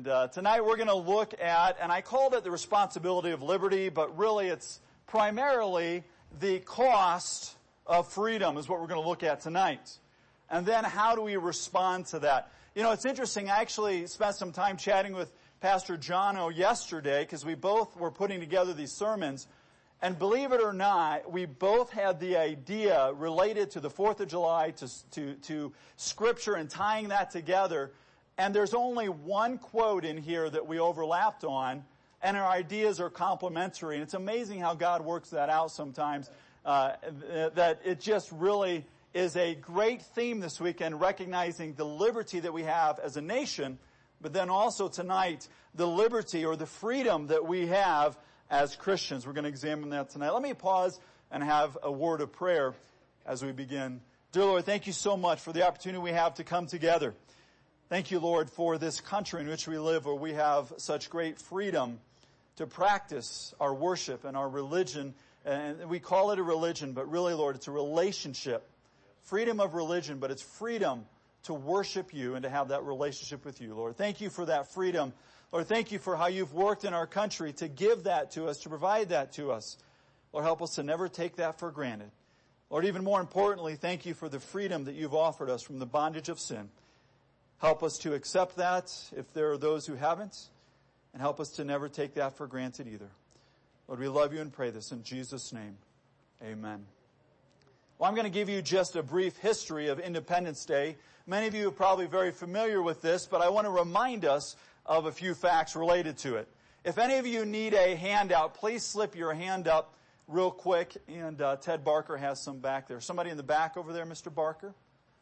Tonight we're going to look at, and I called it the responsibility of liberty, but really it's primarily the cost of freedom is what we're going to look at tonight. And then how do we respond to that? You know, it's interesting. I actually spent some time chatting with Pastor Jono yesterday because we both were putting together these sermons. And believe it or not, we both had the idea related to the 4th of July, to Scripture and tying that together. And there's only one quote in here that we overlapped on, and our ideas are complementary. And it's amazing how God works that out sometimes, that it just really is a great theme this weekend, recognizing the liberty that we have as a nation, but then also tonight, the liberty or the freedom that we have as Christians. We're going to examine that tonight. Let me pause and have a word of prayer as we begin. Dear Lord, thank you so much for the opportunity we have to come together. Thank you, Lord, for this country in which we live, where we have such great freedom to practice our worship and our religion. And we call it a religion, but really, Lord, it's a relationship. Freedom of religion, but it's freedom to worship you and to have that relationship with you, Lord. Thank you for that freedom. Lord, thank you for how you've worked in our country to give that to us, to provide that to us. Lord, help us to never take that for granted. Lord, even more importantly, thank you for the freedom that you've offered us from the bondage of sin. Help us to accept that if there are those who haven't, and help us to never take that for granted either. Lord, we love you and pray this in Jesus' name. Amen. Well, I'm going to give you just a brief history of Independence Day. Many of you are probably very familiar with this, but I want to remind us of a few facts related to it. If any of you need a handout, please slip your hand up real quick, and Ted Barker has some back there. Somebody in the back over there, Mr. Barker?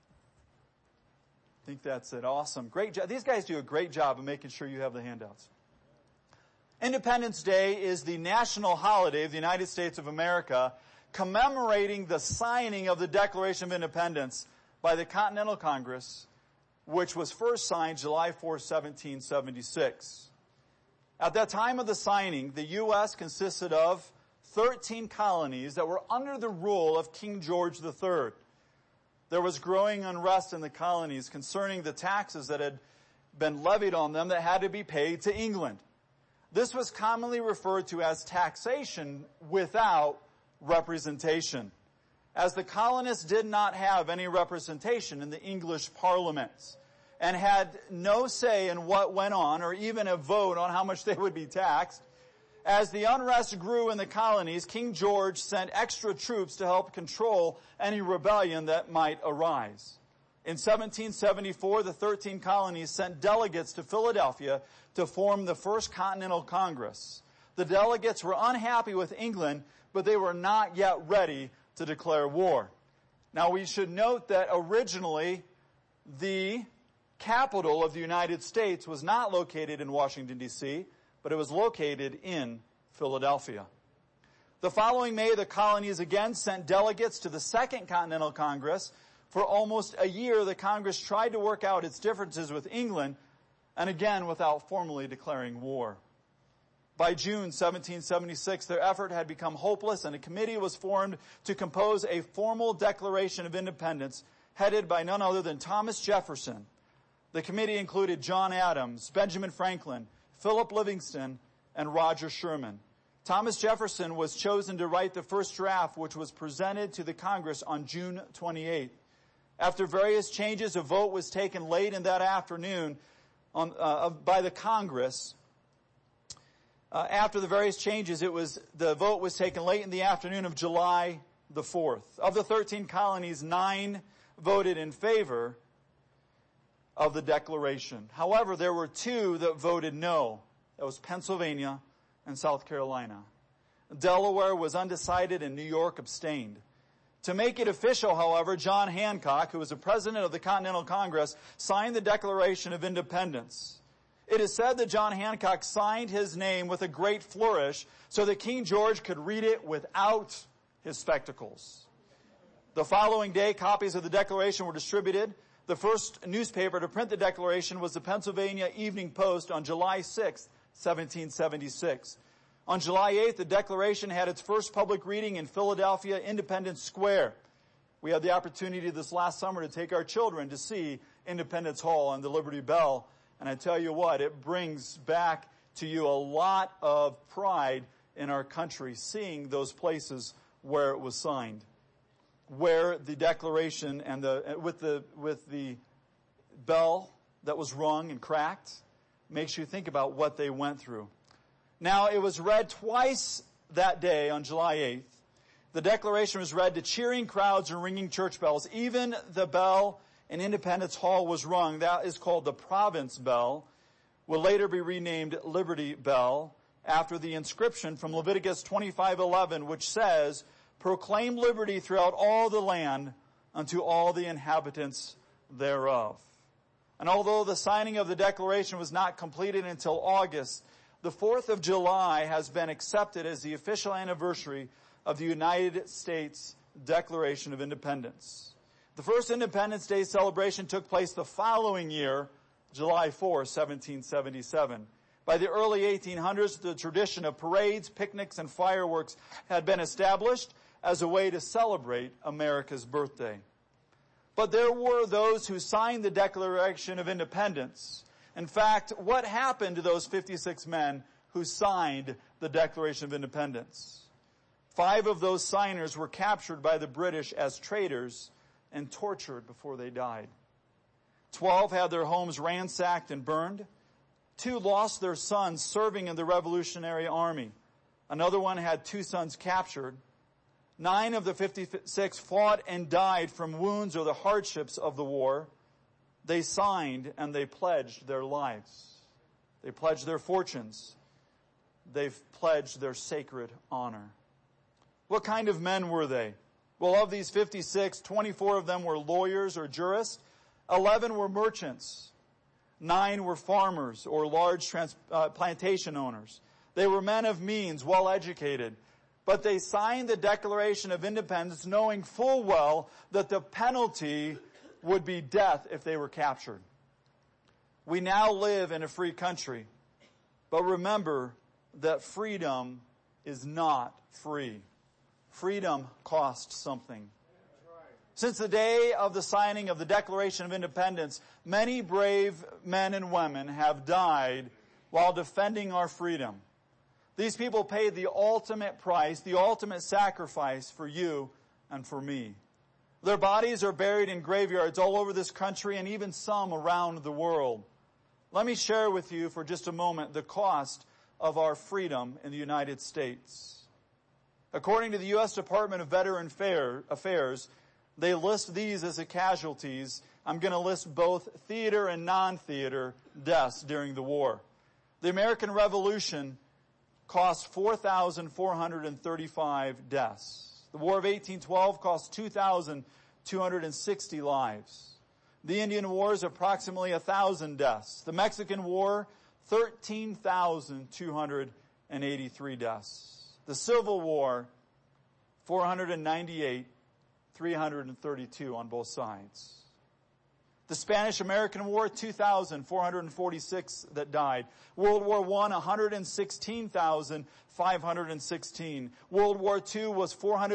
I think that's it. Awesome. Great job. These guys do a great job of making sure you have the handouts. Independence Day is the national holiday of the United States of America, commemorating the signing of the Declaration of Independence by the Continental Congress, which was first signed July 4, 1776. At that time of the signing, the U.S. consisted of 13 colonies that were under the rule of King George III. There was growing unrest in the colonies concerning the taxes that had been levied on them that had to be paid to England. This was commonly referred to as taxation without representation, as the colonists did not have any representation in the English parliaments and had no say in what went on or even a vote on how much they would be taxed. As the unrest grew in the colonies, King George sent extra troops to help control any rebellion that might arise. In 1774, the 13 colonies sent delegates to Philadelphia to form the First Continental Congress. The delegates were unhappy with England, but they were not yet ready to declare war. Now, we should note that originally the capital of the United States was not located in Washington, D.C., but it was located in Philadelphia. The following May, the colonies again sent delegates to the Second Continental Congress. For almost a year, the Congress tried to work out its differences with England, and again without formally declaring war. By June 1776, their effort had become hopeless, and a committee was formed to compose a formal Declaration of Independence headed by none other than Thomas Jefferson. The committee included John Adams, Benjamin Franklin, Philip Livingston, and Roger Sherman. Thomas Jefferson was chosen to write the first draft, which was presented to the Congress on June 28th. After various changes, a vote was taken late in that afternoon by the Congress. After the various changes, the vote was taken late in the afternoon of July the 4th. Of the 13 colonies, 9 voted in favor of the Declaration. However, there were 2 that voted no. That was Pennsylvania and South Carolina. Delaware was undecided, and New York abstained. To make it official, however, John Hancock, who was the president of the Continental Congress, signed the Declaration of Independence. It is said that John Hancock signed his name with a great flourish so that King George could read it without his spectacles. The following day, copies of the Declaration were distributed. The first newspaper to print the Declaration was the Pennsylvania Evening Post on July 6, 1776. On July 8th, the Declaration had its first public reading in Philadelphia Independence Square. We had the opportunity this last summer to take our children to see Independence Hall and the Liberty Bell. And I tell you what, it brings back to you a lot of pride in our country, seeing those places where it was signed, where the declaration and with the bell that was rung and cracked makes you think about what they went through. Now, it was read twice that day on July 8th. The declaration was read to cheering crowds and ringing church bells. Even the bell in Independence Hall was rung. That is called the Province Bell. Will later be renamed Liberty Bell after the inscription from Leviticus 25:11, which says, "Proclaim liberty throughout all the land unto all the inhabitants thereof." And although the signing of the declaration was not completed until August, the 4th of July has been accepted as the official anniversary of the United States Declaration of Independence. The first Independence Day celebration took place the following year, July 4, 1777. By the early 1800s, the tradition of parades, picnics, and fireworks had been established as a way to celebrate America's birthday. But there were those who signed the Declaration of Independence. In fact, what happened to those 56 men who signed the Declaration of Independence? 5 of those signers were captured by the British as traitors and tortured before they died. 12 had their homes ransacked and burned. 2 lost their sons serving in the Revolutionary Army. Another one had 2 sons captured. 9 of the 56 fought and died from wounds or the hardships of the war. They signed and they pledged their lives. They pledged their fortunes. They've pledged their sacred honor. What kind of men were they? Well, of these 56, 24 of them were lawyers or jurists. 11 were merchants. 9 were farmers or large plantation owners. They were men of means, well educated. But they signed the Declaration of Independence knowing full well that the penalty would be death if they were captured. We now live in a free country. But remember that freedom is not free. Freedom costs something. Since the day of the signing of the Declaration of Independence, many brave men and women have died while defending our freedom. These people paid the ultimate price, the ultimate sacrifice for you and for me. Their bodies are buried in graveyards all over this country and even some around the world. Let me share with you for just a moment the cost of our freedom in the United States. According to the U.S. Department of Veteran Affairs, they list these as the casualties. I'm going to list both theater and non-theater deaths during the war. The American Revolution cost 4,435 deaths. The War of 1812 cost 2,260 lives. The Indian Wars, approximately 1,000 deaths. The Mexican War, 13,283 deaths. The Civil War, 498, 332 on both sides. The Spanish-American War, 2,446 that died. World War I, 116,516. World War II was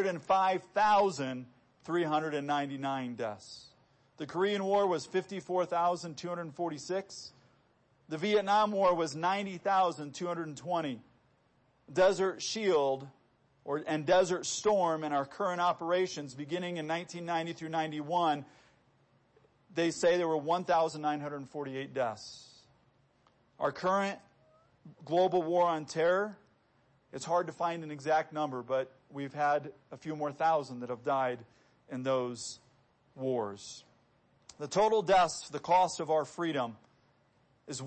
405,399 deaths. The Korean War was 54,246. The Vietnam War was 90,220. Desert Shield and Desert Storm in our current operations beginning in 1990 through 91, they say there were 1,948 deaths. Our current global war on terror, it's hard to find an exact number, but we've had a few more thousand that have died in those wars. The total deaths, the cost of our freedom, is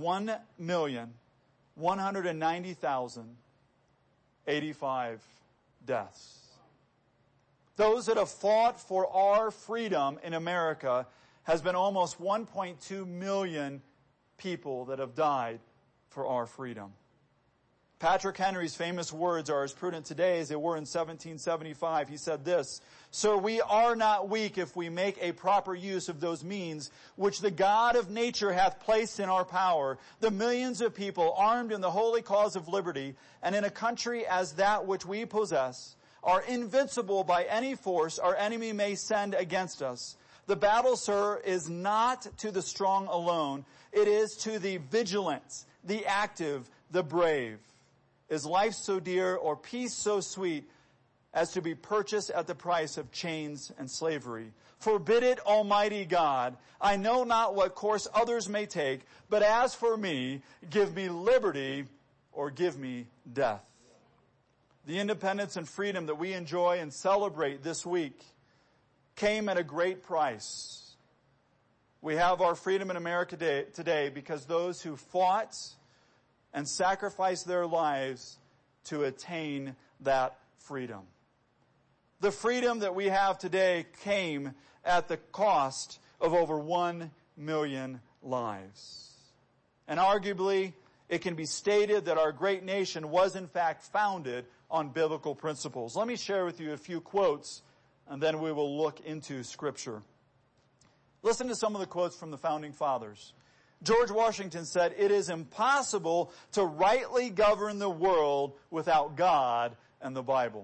1,190,085 deaths. Those that have fought for our freedom in America has been almost 1.2 million people that have died for our freedom. Patrick Henry's famous words are as prudent today as they were in 1775. He said this, "Sir, we are not weak if we make a proper use of those means which the God of nature hath placed in our power. The millions of people armed in the holy cause of liberty and in a country as that which we possess are invincible by any force our enemy may send against us. The battle, sir, is not to the strong alone. It is to the vigilant, the active, the brave. Is life so dear or peace so sweet as to be purchased at the price of chains and slavery? Forbid it, Almighty God. I know not what course others may take, but as for me, give me liberty or give me death. The independence and freedom that we enjoy and celebrate this week came at a great price. We have our freedom in America today because those who fought and sacrificed their lives to attain that freedom. The freedom that we have today came at the cost of over 1 million lives. And arguably, it can be stated that our great nation was in fact founded on biblical principles. Let me share with you a few quotes, and then we will look into Scripture. Listen to some of the quotes from the Founding Fathers. George Washington said, "It is impossible to rightly govern the world without God and the Bible."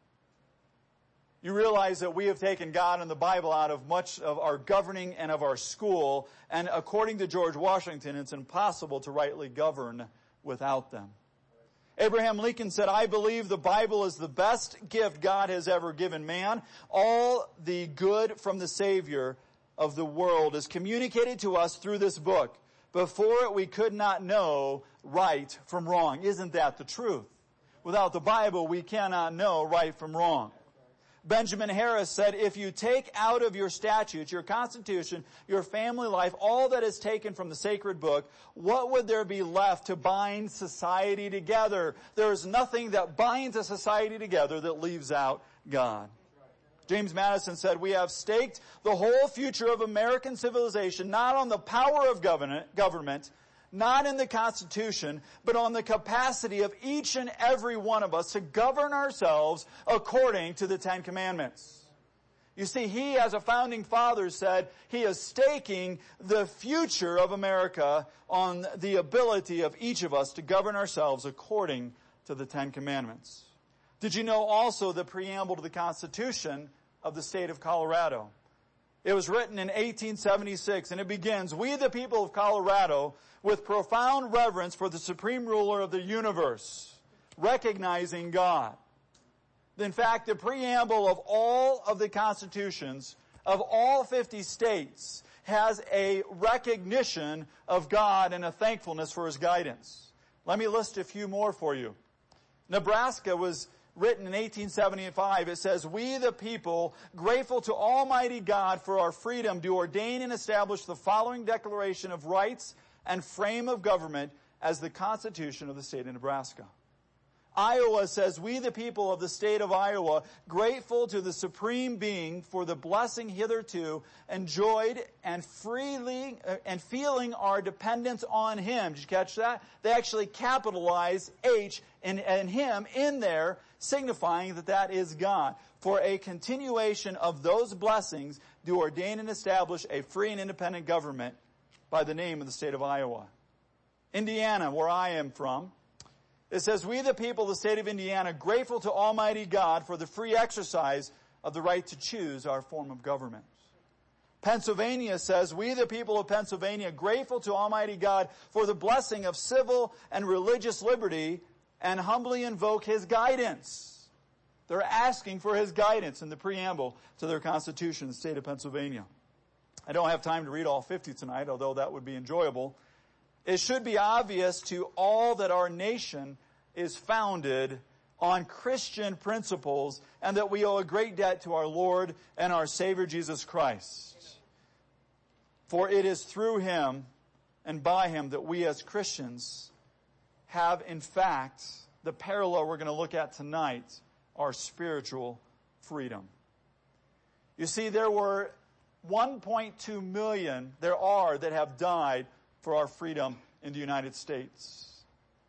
You realize that we have taken God and the Bible out of much of our governing and of our school, and according to George Washington, it's impossible to rightly govern without them. Abraham Lincoln said, "I believe the Bible is the best gift God has ever given man. All the good from the Savior of the world is communicated to us through this book. Before it, we could not know right from wrong." Isn't that the truth? Without the Bible, we cannot know right from wrong. Benjamin Harris said, "If you take out of your statutes, your constitution, your family life, all that is taken from the sacred book, what would there be left to bind society together? There is nothing that binds a society together that leaves out God." James Madison said, "We have staked the whole future of American civilization not on the power of government, not in the Constitution, but on the capacity of each and every one of us to govern ourselves according to the Ten Commandments." You see, he, as a founding father, said he is staking the future of America on the ability of each of us to govern ourselves according to the Ten Commandments. Did you know also the preamble to the Constitution of the state of Colorado? It was written in 1876, and it begins, "We the people of Colorado, with profound reverence for the supreme ruler of the universe, recognizing God." In fact, the preamble of all of the constitutions of all 50 states has a recognition of God and a thankfulness for His guidance. Let me list a few more for you. Nebraska was written in 1875. It says, "We the people, grateful to Almighty God for our freedom, do ordain and establish the following declaration of rights and frame of government as the Constitution of the state of Nebraska." Iowa says, "We the people of the state of Iowa, grateful to the Supreme Being for the blessing hitherto enjoyed and feeling our dependence on Him." Did you catch that? They actually capitalize H and Him in there, signifying that that is God. "For a continuation of those blessings, do ordain and establish a free and independent government by the name of the state of Iowa." Indiana, where I am from, it says, "We the people of the state of Indiana, grateful to Almighty God for the free exercise of the right to choose our form of government." Pennsylvania says, "We the people of Pennsylvania, grateful to Almighty God for the blessing of civil and religious liberty and humbly invoke His guidance." They're asking for His guidance in the preamble to their Constitution, the state of Pennsylvania. I don't have time to read all 50 tonight, although that would be enjoyable. It should be obvious to all that our nation is founded on Christian principles and that we owe a great debt to our Lord and our Savior Jesus Christ. For it is through Him and by Him that we as Christians have, in fact, the parallel we're going to look at tonight, our spiritual freedom. You see, there were 1.2 million, that have died for our freedom in the United States.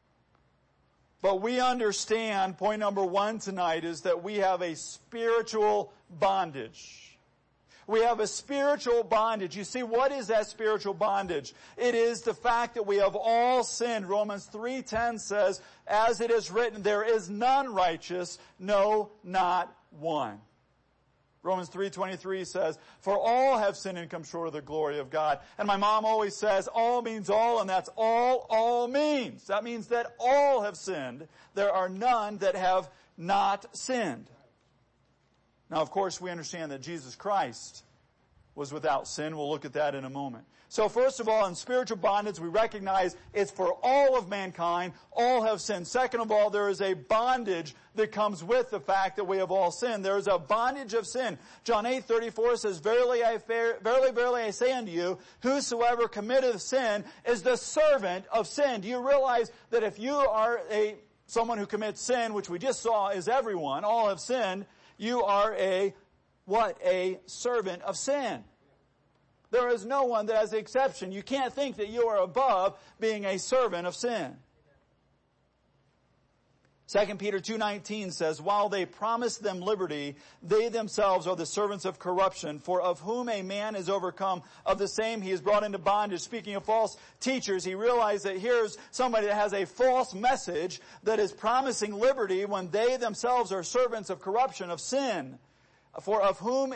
But we understand, point number one tonight is that we have a spiritual bondage. We have a spiritual bondage. You see, what is that spiritual bondage? It is the fact that we have all sinned. Romans 3:10 says, "As it is written, there is none righteous, no, not one." Romans 3:23 says, for all have sinned and come short of the glory of God. And my mom always says, all means all, and that's all means. That means that all have sinned. There are none that have not sinned. Now, of course, we understand that Jesus Christ was without sin. We'll look at that in a moment. So first of all, in spiritual bondage, we recognize it's for all of mankind. All have sinned. Second of all, there is a bondage that comes with the fact that we have all sinned. There is a bondage of sin. John 8:34 says, verily, verily, I say unto you, whosoever committeth sin is the servant of sin. Do you realize that if you are someone who commits sin, which we just saw is everyone, all have sinned, you are a servant of sin. There is no one that has the exception. You can't think that you are above being a servant of sin. 2 Peter 2:19 says, while they promise them liberty, they themselves are the servants of corruption. For of whom a man is overcome, of the same he is brought into bondage. Speaking of false teachers, he realized that here's somebody that has a false message that is promising liberty when they themselves are servants of corruption, of sin. For of whom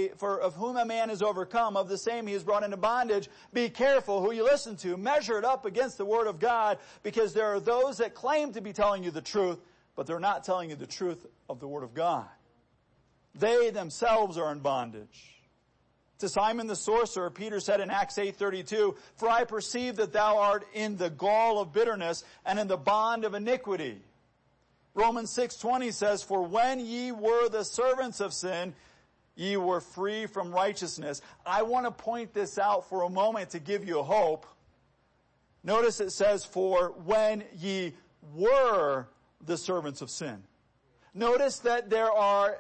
a man is overcome, of the same he is brought into bondage. Be careful who you listen to. Measure it up against the Word of God, because there are those that claim to be telling you the truth, but they're not telling you the truth of the Word of God. They themselves are in bondage. To Simon the sorcerer, Peter said in Acts 8:32, for I perceive that thou art in the gall of bitterness and in the bond of iniquity. Romans 6:20 says, for when ye were the servants of sin, ye were free from righteousness. I want to point this out for a moment to give you hope. Notice it says, for when ye were the servants of sin. Notice that there are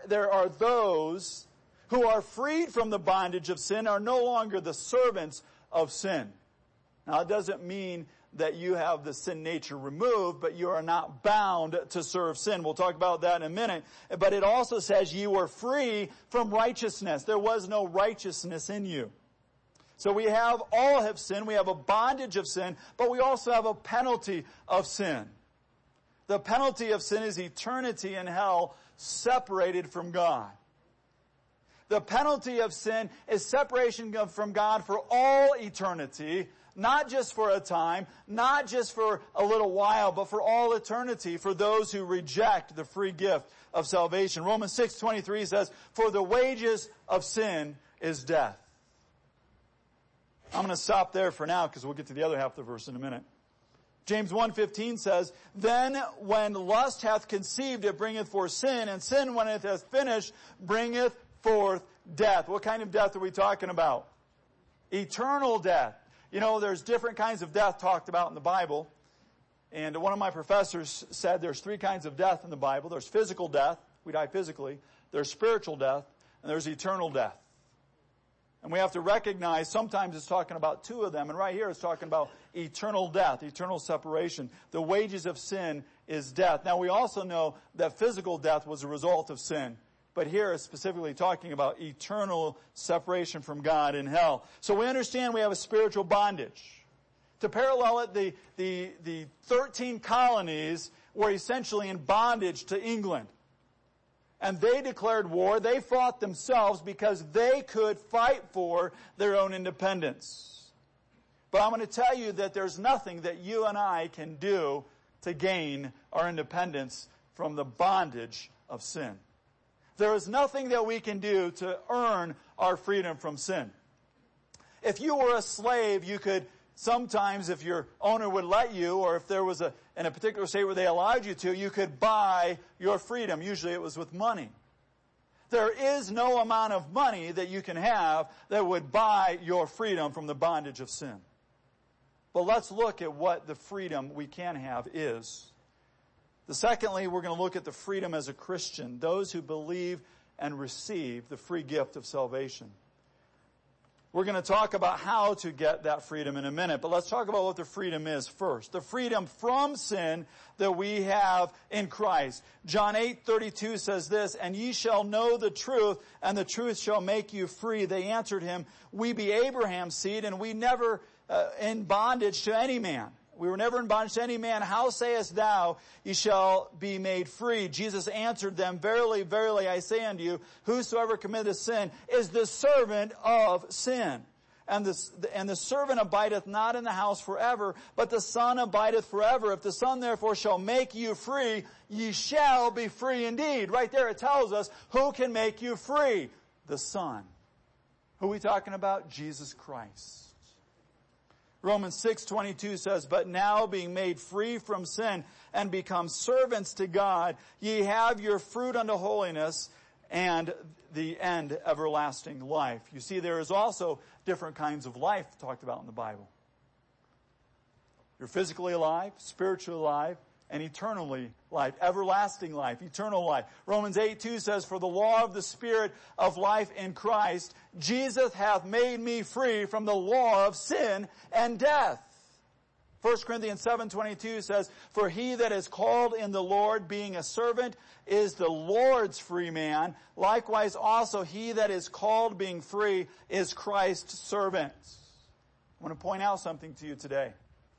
those who are freed from the bondage of sin, are no longer the servants of sin. Now, it doesn't mean that you have the sin nature removed, but you are not bound to serve sin. We'll talk about that in a minute. But it also says you were free from righteousness. There was no righteousness in you. So we have all have sinned. We have a bondage of sin, but we also have a penalty of sin. The penalty of sin is eternity in hell, separated from God. The penalty of sin is separation from God for all eternity, not just for a time, not just for a little while, but for all eternity, for those who reject the free gift of salvation. Romans 6:23 says, for the wages of sin is death. I'm going to stop there for now because we'll get to the other half of the verse in a minute. James 1:15 says, then when lust hath conceived, it bringeth forth sin, and sin, when it hath finished, bringeth forth death. What kind of death are we talking about? Eternal death. You know, there's different kinds of death talked about in the Bible. And one of my professors said there's three kinds of death in the Bible. There's physical death. We die physically. There's spiritual death. And there's eternal death. And we have to recognize sometimes it's talking about two of them. And right here it's talking about eternal death, eternal separation. The wages of sin is death. Now we also know that physical death was a result of sin. But here it's specifically talking about eternal separation from God in hell. So we understand we have a spiritual bondage. To parallel it, the 13 colonies were essentially in bondage to England. And they declared war. They fought themselves because they could fight for their own independence. But I'm going to tell you that there's nothing that you and I can do to gain our independence from the bondage of sin. There is nothing that we can do to earn our freedom from sin. If you were a slave, you could sometimes, if your owner would let you, or if there was in a particular state where they allowed you to, you could buy your freedom. Usually it was with money. There is no amount of money that you can have that would buy your freedom from the bondage of sin. But let's look at what the freedom we can have is. Secondly, we're going to look at the freedom as a Christian, those who believe and receive the free gift of salvation. We're going to talk about how to get that freedom in a minute, but let's talk about what the freedom is first. The freedom from sin that we have in Christ. John 8:32 says this, and ye shall know the truth, and the truth shall make you free. They answered him, we be Abraham's seed, and we never in bondage to any man. We were never in bondage to any man. How sayest thou, ye shall be made free? Jesus answered them, Verily, verily, I say unto you, whosoever committeth sin is the servant of sin. And the servant abideth not in the house forever, but the Son abideth forever. If the Son therefore shall make you free, ye shall be free indeed. Right there it tells us who can make you free. The Son. Who are we talking about? Jesus Christ. Romans 6:22 says, But now being made free from sin and become servants to God, ye have your fruit unto holiness and the end everlasting life. You see, there is also different kinds of life talked about in the Bible. You're physically alive, spiritually alive, and eternally life, everlasting life, eternal life. Romans 8:2 says, For the law of the Spirit of life in Christ, Jesus hath made me free from the law of sin and death. 1 Corinthians 7:22 says, For he that is called in the Lord, being a servant, is the Lord's free man. Likewise also he that is called, being free, is Christ's servant. I want to point out something to you today.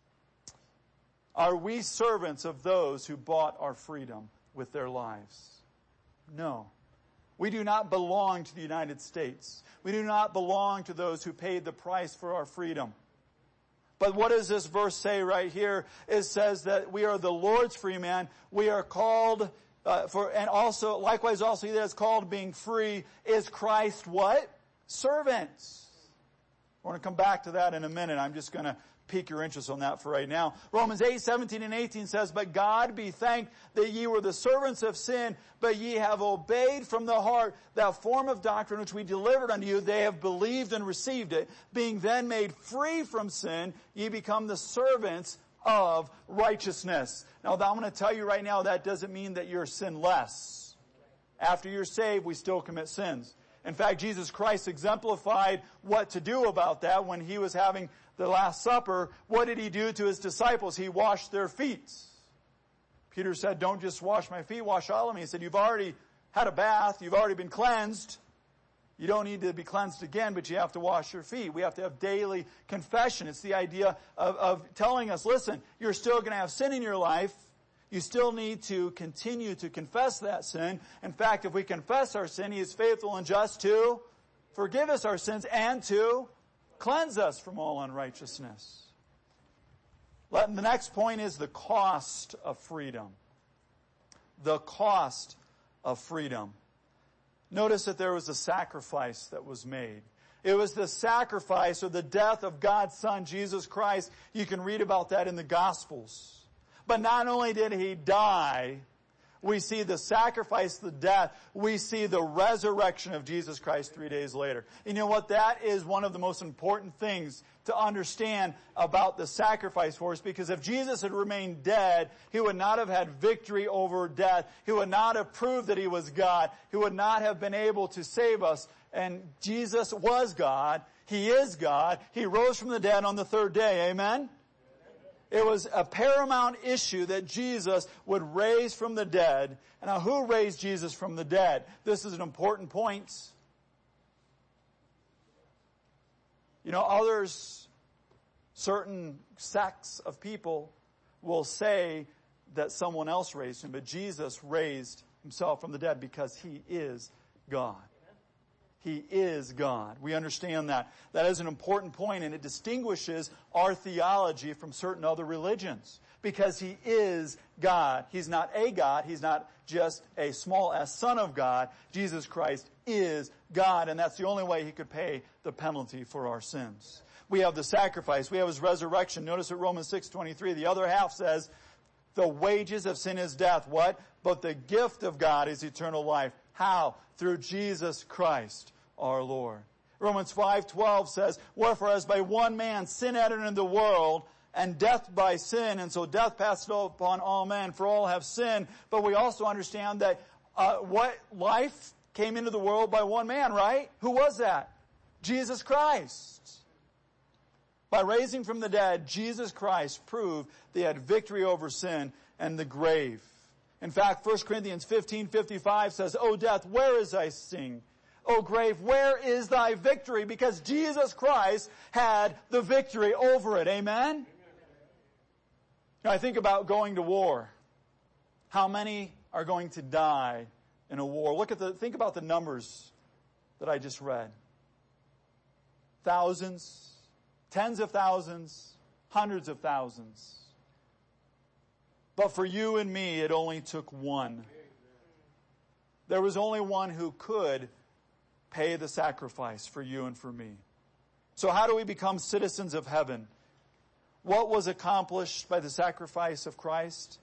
Are we servants of those who bought our freedom with their lives? No. We do not belong to the United States. We do not belong to those who paid the price for our freedom. But what does this verse say right here? It says that we are the Lord's free man. We are called and also, likewise also he that is called, being free, is Christ what? Servants. I want to come back to that in a minute. I'm just going to pique your interest on that for right now. Romans 8:17 and 18 says, But God be thanked that ye were the servants of sin, but ye have obeyed from the heart that form of doctrine which we delivered unto you. They have believed and received it. Being then made free from sin, ye become the servants of righteousness. Now, I'm going to tell you right now, that doesn't mean that you're sinless. After you're saved, we still commit sins. In fact, Jesus Christ exemplified what to do about that when he was having the Last Supper. What did he do to his disciples? He washed their feet. Peter said, Don't just wash my feet, wash all of me. He said, You've already had a bath. You've already been cleansed. You don't need to be cleansed again, but you have to wash your feet. We have to have daily confession. It's the idea of telling us, listen, you're still going to have sin in your life. You still need to continue to confess that sin. In fact, if we confess our sin, he is faithful and just to forgive us our sins and to cleanse us from all unrighteousness. The next point is the cost of freedom. The cost of freedom. Notice that there was a sacrifice that was made. It was the sacrifice or the death of God's Son, Jesus Christ. You can read about that in the Gospels. But not only did he die, we see the sacrifice, the death. We see the resurrection of Jesus Christ 3 days later. You know what? That is one of the most important things to understand about the sacrifice for us, because if Jesus had remained dead, he would not have had victory over death. He would not have proved that he was God. He would not have been able to save us. And Jesus was God. He is God. He rose from the dead on the third day. Amen? It was a paramount issue that Jesus would raise from the dead. And now, who raised Jesus from the dead? This is an important point. You know, others, certain sects of people will say that someone else raised him, but Jesus raised himself from the dead because he is God. He is God. We understand that. That is an important point, and it distinguishes our theology from certain other religions. Because he is God. He's not a God. He's not just a small s Son of God. Jesus Christ is God, and that's the only way he could pay the penalty for our sins. We have the sacrifice. We have his resurrection. Notice at Romans 6:23, the other half says, the wages of sin is death. What? But the gift of God is eternal life. How? Through Jesus Christ our Lord. Romans 5:12 says, wherefore as by one man sin entered into the world, and death by sin, and so death passed upon all men, for all have sinned. But we also understand that what life came into the world by one man, right? Who was that? Jesus Christ. By raising from the dead, Jesus Christ proved they had victory over sin and the grave. In fact, 1 Corinthians 15:55 says, O death, where is thy sting? O grave, where is thy victory? Because Jesus Christ had the victory over it. Amen? Now, I think about going to war. How many are going to die in a war? Think about the numbers that I just read. Thousands, tens of thousands, hundreds of thousands. But for you and me, it only took one. There was only one who could pay the sacrifice for you and for me. So how do we become citizens of heaven? What was accomplished by the sacrifice of Christ?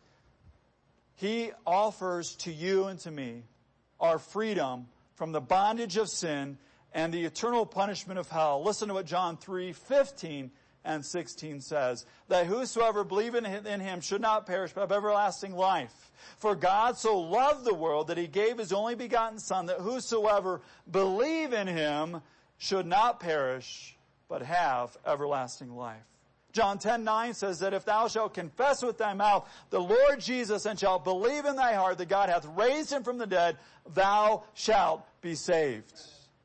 He offers to you and to me our freedom from the bondage of sin and the eternal punishment of hell. Listen to what John 3:15 and 16 says, that whosoever believeth in him should not perish but have everlasting life. For God so loved the world that he gave his only begotten Son, that whosoever believe in him should not perish but have everlasting life. John 10:9 says that if thou shalt confess with thy mouth the Lord Jesus and shalt believe in thy heart that God hath raised him from the dead, thou shalt be saved.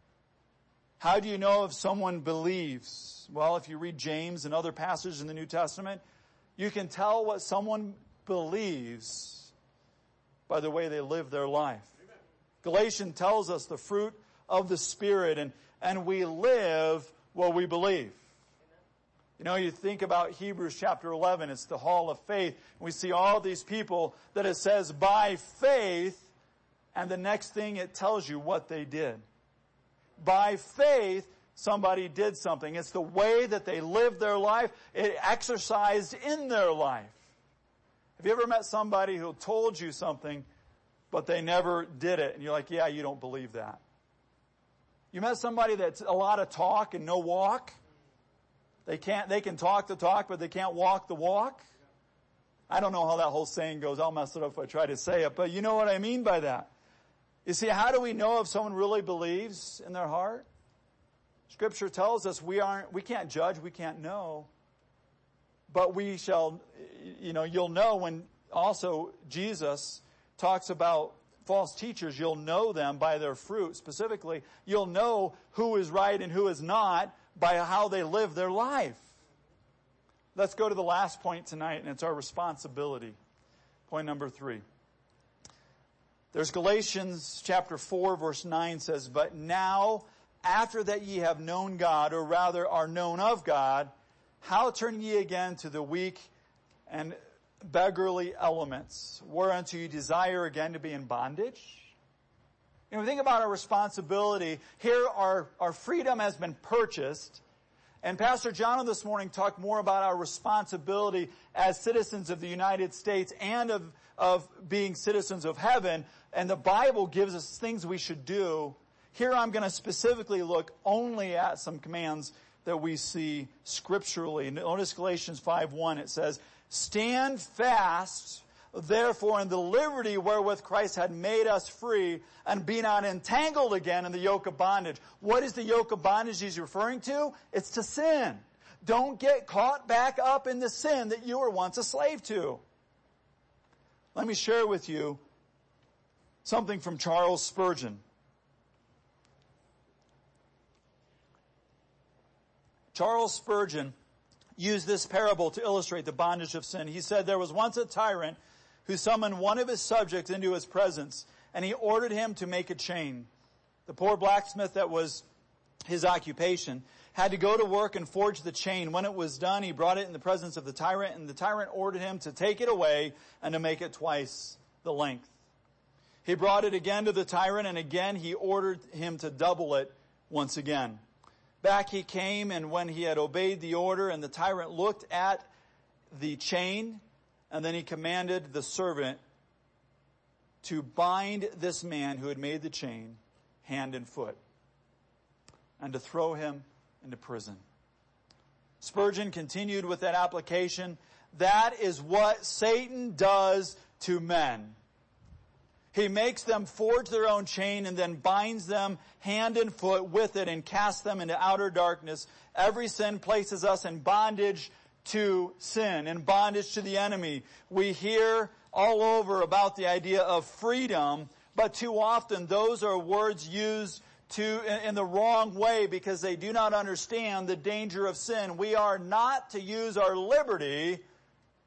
How do you know if someone believes? Well, if you read James and other passages in the New Testament, you can tell what someone believes by the way they live their life. Amen. Galatians tells us the fruit of the Spirit, and we live what we believe. You know, you think about Hebrews chapter 11, it's the hall of faith. We see all these people that it says by faith, and the next thing it tells you what they did. By faith, somebody did something. It's the way that they lived their life. It exercised in their life. Have you ever met somebody who told you something, but they never did it? And you're like, yeah, you don't believe that. You met somebody that's a lot of talk and no walk? They can talk the talk, but they can't walk the walk? I don't know how that whole saying goes. I'll mess it up if I try to say it, but you know what I mean by that. You see, how do we know if someone really believes in their heart? Scripture tells us we can't judge, we can't know. But we shall, you'll know when also Jesus talks about false teachers, you'll know them by their fruit. Specifically, you'll know who is right and who is not by how they live their life. Let's go to the last point tonight, and it's our responsibility. Point number 3. There's Galatians chapter 4, verse 9 says, but now, after that ye have known God, or rather are known of God, how turn ye again to the weak and beggarly elements, whereunto you desire again to be in bondage? You know, think about our responsibility. Here our freedom has been purchased. And Pastor John this morning talked more about our responsibility as citizens of the United States and of being citizens of heaven. And the Bible gives us things we should do. Here I'm going to specifically look only at some commands that we see scripturally. Notice Galatians 5:1. It says, stand fast, therefore, in the liberty wherewith Christ had made us free, and be not entangled again in the yoke of bondage. What is the yoke of bondage he's referring to? It's to sin. Don't get caught back up in the sin that you were once a slave to. Let me share with you something from Charles Spurgeon. Charles Spurgeon used this parable to illustrate the bondage of sin. He said, there was once a tyrant who summoned one of his subjects into his presence, and he ordered him to make a chain. The poor blacksmith, that was his occupation, had to go to work and forge the chain. When it was done, he brought it in the presence of the tyrant, and the tyrant ordered him to take it away and to make it twice the length. He brought it again to the tyrant, and again he ordered him to double it once again. Back he came, and when he had obeyed the order, and the tyrant looked at the chain, and then he commanded the servant to bind this man who had made the chain hand and foot, and to throw him into prison. Spurgeon continued with that application. That is what Satan does to men. He makes them forge their own chain and then binds them hand and foot with it and casts them into outer darkness. Every sin places us in bondage to sin, in bondage to the enemy. We hear all over about the idea of freedom, but too often those are words used in the wrong way because they do not understand the danger of sin. We are not to use our liberty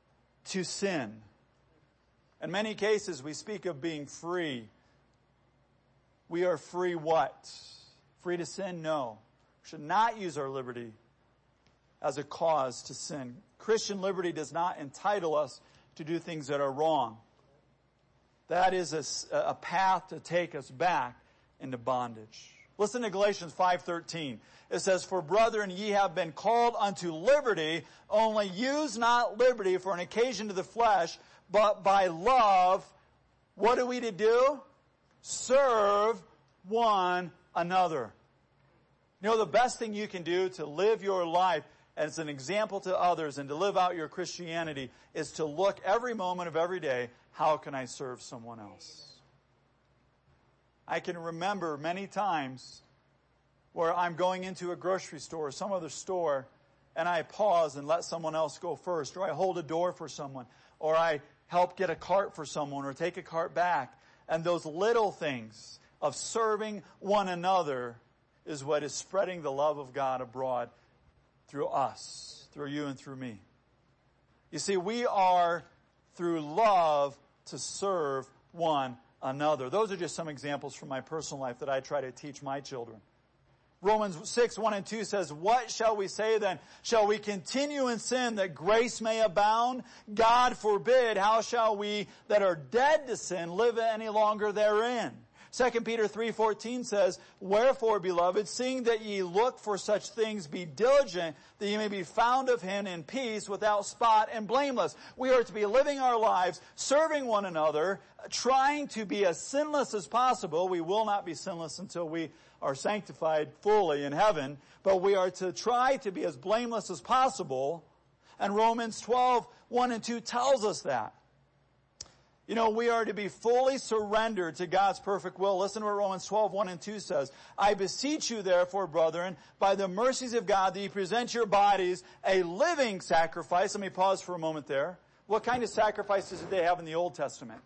to sin. In many cases, we speak of being free. We are free what? Free to sin? No. We should not use our liberty as a cause to sin. Christian liberty does not entitle us to do things that are wrong. That is a path to take us back into bondage. Listen to Galatians 5:13. It says, "For brethren, ye have been called unto liberty, only use not liberty for an occasion to the flesh, but by love," what are we to do? Serve one another. You know, the best thing you can do to live your life as an example to others and to live out your Christianity is to look every moment of every day, how can I serve someone else? I can remember many times where I'm going into a grocery store or some other store and I pause and let someone else go first, or I hold a door for someone, or I help get a cart for someone or take a cart back. And those little things of serving one another is what is spreading the love of God abroad through us, through you and through me. You see, we are through love to serve one another. Those are just some examples from my personal life that I try to teach my children. Romans 6:1-2 says, "What shall we say then? Shall we continue in sin that grace may abound? God forbid. How shall we that are dead to sin live any longer therein?" 2 Peter 3:14 says, "Wherefore, beloved, seeing that ye look for such things, be diligent, that ye may be found of him in peace, without spot and blameless." We are to be living our lives, serving one another, trying to be as sinless as possible. We will not be sinless until we are sanctified fully in heaven, but we are to try to be as blameless as possible. And Romans 12:1-2 tells us that. You know, we are to be fully surrendered to God's perfect will. Listen to what Romans 12:1-2 says. "I beseech you, therefore, brethren, by the mercies of God, that ye present your bodies a living sacrifice." Let me pause for a moment there. What kind of sacrifices did they have in the Old Testament?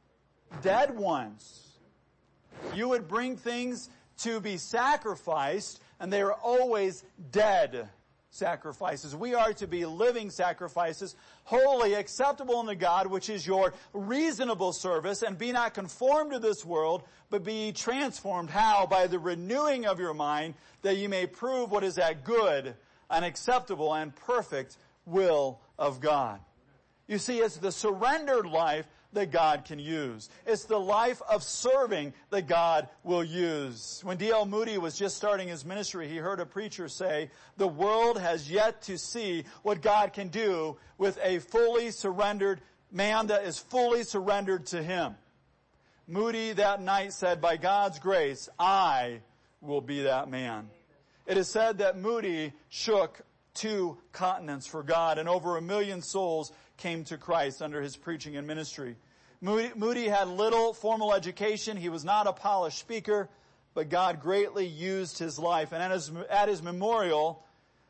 Dead ones. You would bring things to be sacrificed, and they are always dead sacrifices. We are to be living sacrifices, holy, acceptable unto God, which is your reasonable service. And be not conformed to this world, but be ye transformed. How? By the renewing of your mind, that ye may prove what is that good and acceptable and perfect will of God. You see, it's the surrendered life that God can use. It's the life of serving that God will use. When D.L. Moody was just starting his ministry, he heard a preacher say, "The world has yet to see what God can do with a fully surrendered man that is fully surrendered to him." Moody that night said, "By God's grace, I will be that man." It is said that Moody shook 2 continents for God, and over 1 million souls came to Christ under his preaching and ministry. Moody had little formal education. He was not a polished speaker, but God greatly used his life. And at his memorial,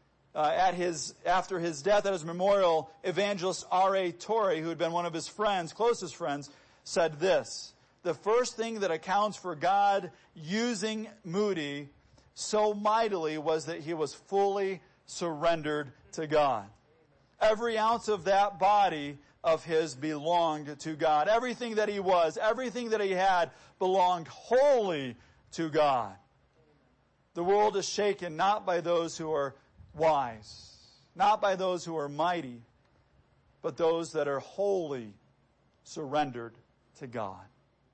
after his death, at his memorial, evangelist R.A. Torrey, who had been one of his friends, closest friends, said this: "The first thing that accounts for God using Moody so mightily was that he was fully surrendered to God. Every ounce of that body of his belonged to God. Everything that he was, everything that he had belonged wholly to God." The world is shaken not by those who are wise, not by those who are mighty, but those that are wholly surrendered to God.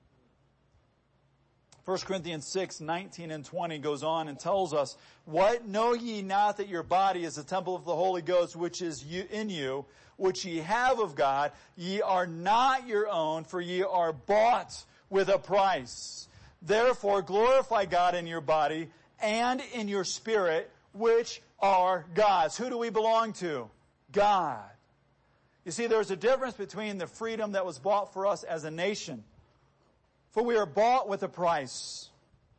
1 Corinthians 6:19-20 goes on and tells us, "What, know ye not that your body is a temple of the Holy Ghost, which is in you, which ye have of God? Ye are not your own, for ye are bought with a price. Therefore glorify God in your body and in your spirit, which are God's." Who do we belong to? God. You see, there's a difference between the freedom that was bought for us as a nation. For we are bought with a price.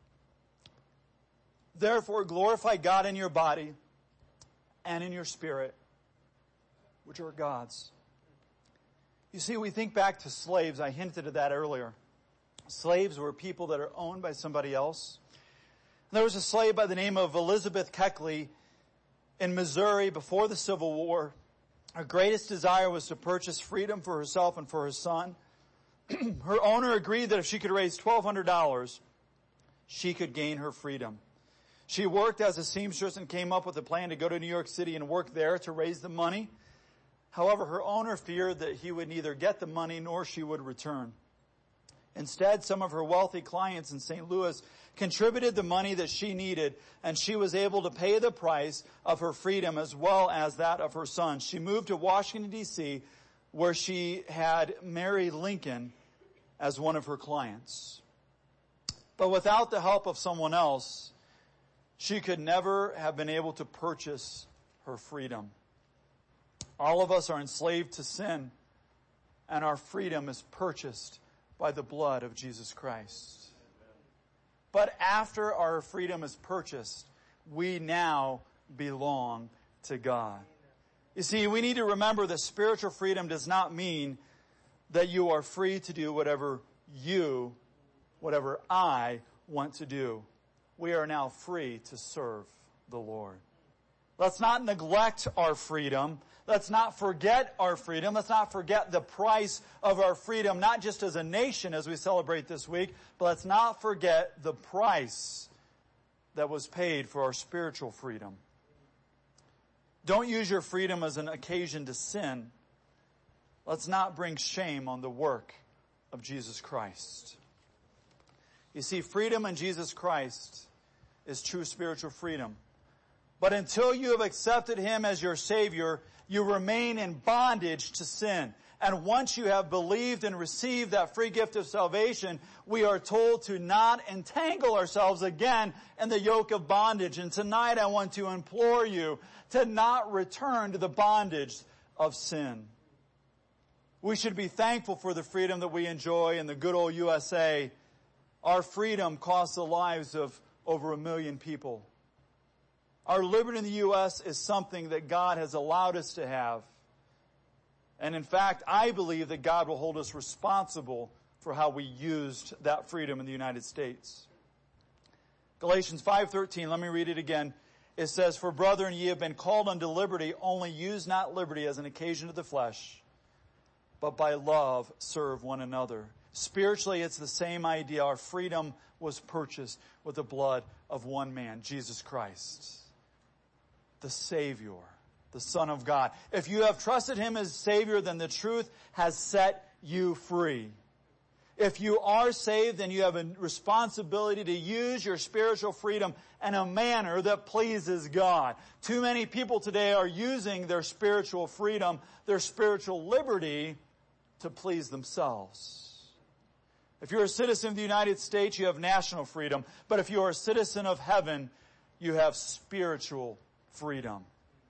Therefore glorify God in your body and in your spirit, which are God's. You see, we think back to slaves. I hinted at that earlier. Slaves were people that are owned by somebody else. There was a slave by the name of Elizabeth Keckley in Missouri before the Civil War. Her greatest desire was to purchase freedom for herself and for her son. Her owner agreed that if she could raise $1,200, she could gain her freedom. She worked as a seamstress and came up with a plan to go to New York City and work there to raise the money. However, her owner feared that he would neither get the money nor she would return. Instead, some of her wealthy clients in St. Louis contributed the money that she needed, and she was able to pay the price of her freedom as well as that of her son. She moved to Washington, D.C., where she had Mary Lincoln as one of her clients. But without the help of someone else, she could never have been able to purchase her freedom. All of us are enslaved to sin, and our freedom is purchased by the blood of Jesus Christ. But after our freedom is purchased, we now belong to God. You see, we need to remember that spiritual freedom does not mean that you are free to do whatever I want to do. We are now free to serve the Lord. Let's not neglect our freedom. Let's not forget our freedom. Let's not forget the price of our freedom, not just as a nation as we celebrate this week, but let's not forget the price that was paid for our spiritual freedom. Don't use your freedom as an occasion to sin. Let's not bring shame on the work of Jesus Christ. You see, freedom in Jesus Christ is true spiritual freedom. But until you have accepted Him as your Savior, you remain in bondage to sin. And once you have believed and received that free gift of salvation, we are told to not entangle ourselves again in the yoke of bondage. And tonight I want to implore you to not return to the bondage of sin. We should be thankful for the freedom that we enjoy in the good old USA. Our freedom costs the lives of over 1 million people. Our liberty in the U.S. is something that God has allowed us to have. And in fact, I believe that God will hold us responsible for how we used that freedom in the United States. Galatians 5:13, let me read it again. It says, "For brethren, ye have been called unto liberty, only use not liberty as an occasion to the flesh, but by love serve one another." Spiritually, it's the same idea. Our freedom was purchased with the blood of one man, Jesus Christ, the Savior, the Son of God. If you have trusted Him as Savior, then the truth has set you free. If you are saved, then you have a responsibility to use your spiritual freedom in a manner that pleases God. Too many people today are using their spiritual freedom, their spiritual liberty, to please themselves. If you're a citizen of the United States, you have national freedom. But if you are a citizen of heaven, you have spiritual freedom.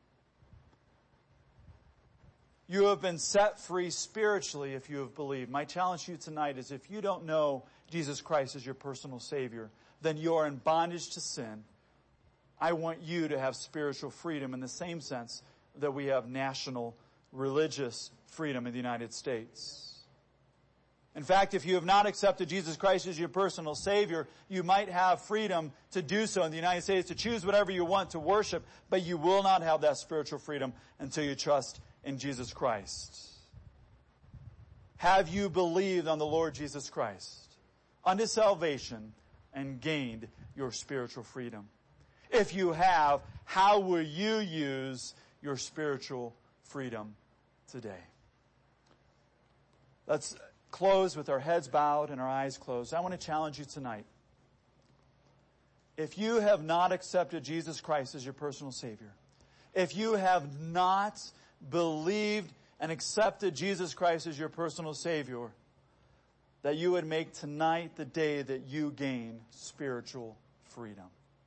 You have been set free spiritually if you have believed. My challenge to you tonight is if you don't know Jesus Christ as your personal Savior, then you are in bondage to sin. I want you to have spiritual freedom in the same sense that we have national religious freedom in the United States. In fact, if you have not accepted Jesus Christ as your personal Savior, you might have freedom to do so in the United States, to choose whatever you want to worship, but you will not have that spiritual freedom until you trust in Jesus Christ. Have you believed on the Lord Jesus Christ unto salvation and gained your spiritual freedom? If you have, how will you use your spiritual freedom today? Let's close with our heads bowed and our eyes closed. I want to challenge you tonight. If you have not accepted Jesus Christ as your personal Savior, if you have not believed and accepted Jesus Christ as your personal Savior, that you would make tonight the day that you gain spiritual freedom.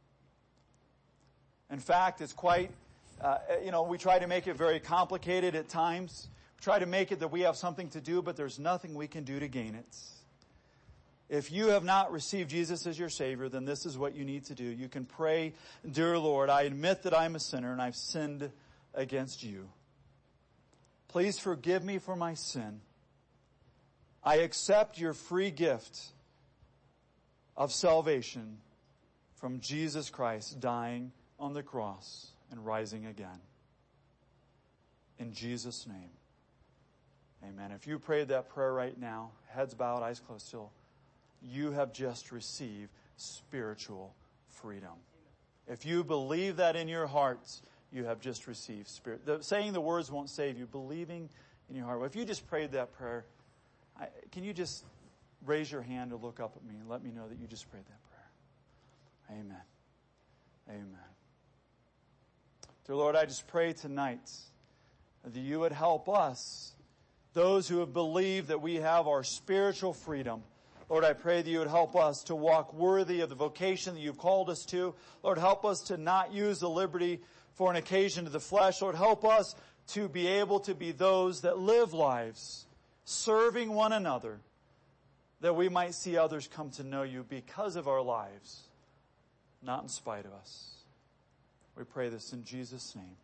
In fact, it's quite, we try to make it very complicated at times. Try to make it that we have something to do, but there's nothing we can do to gain it. If you have not received Jesus as your Savior, then this is what you need to do. You can pray, "Dear Lord, I admit that I'm a sinner and I've sinned against you. Please forgive me for my sin. I accept your free gift of salvation from Jesus Christ dying on the cross and rising again. In Jesus' name. Amen. If you prayed that prayer right now, heads bowed, eyes closed still, you have just received spiritual freedom. If you believe that in your hearts, you have just received spirit. Saying the words won't save you. Believing in your heart. Well, if you just prayed that prayer, can you just raise your hand or look up at me and let me know that you just prayed that prayer? Amen. Amen. Dear Lord, I just pray tonight that you would help us, those who have believed that we have our spiritual freedom. Lord, I pray that you would help us to walk worthy of the vocation that you've called us to. Lord, help us to not use the liberty for an occasion to the flesh. Lord, help us to be able to be those that live lives serving one another, that we might see others come to know you because of our lives, not in spite of us. We pray this in Jesus' name.